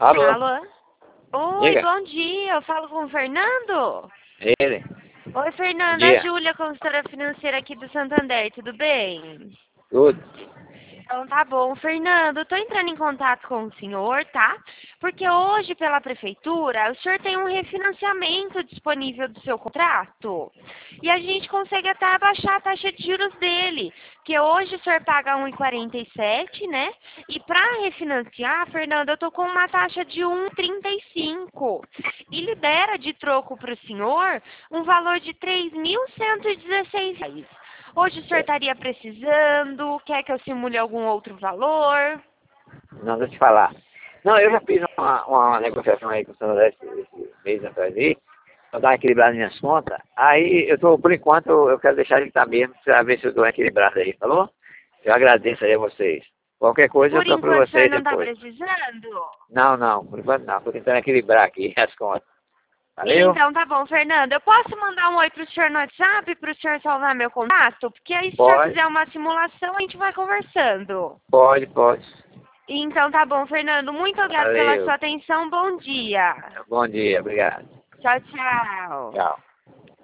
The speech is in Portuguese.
Alô? Alô? Oi, Diga. bom dia. Eu falo com o Fernando? Ele. Oi, Bom Fernando. É a dia. Júlia, consultora financeira aqui do Santander. Tudo bem? Tudo. Então tá bom. Fernando, eu tô entrando em contato com o senhor, tá? Porque hoje, pela prefeitura, o senhor tem um refinanciamento disponível do seu contrato. E a gente consegue até abaixar a taxa de juros dele. Porque hoje o senhor paga 1,47, né? E para refinanciar, Fernando, eu tô com uma taxa de 1,35. E libera de troco para o senhor um valor de R$ 3.116. Hoje o senhor estaria precisando? Quer que eu simule algum outro valor? Não, deixa eu te falar. Não, eu já fiz uma negociação aí com o senhor esse mês atrás aí, pra dar uma equilibrada nas minhas contas. Aí eu tô, por enquanto, eu quero deixar ele estar mesmo, pra ver se eu dou uma equilibrada aí, falou? Eu agradeço aí a vocês. Qualquer coisa eu Por procuro enquanto o senhor vocês não está depois. precisando? Não, por enquanto não. Tô tentando equilibrar aqui as contas. Valeu? Então tá bom, Fernando. Eu posso mandar um oi pro senhor no WhatsApp para o senhor salvar meu contato? Porque aí se o senhor Pode, quiser uma simulação, a gente vai conversando. pode. Então tá bom, Fernando. Muito obrigada pela Valeu. sua atenção. Bom dia. Bom dia, obrigado. Tchau, tchau. Tchau.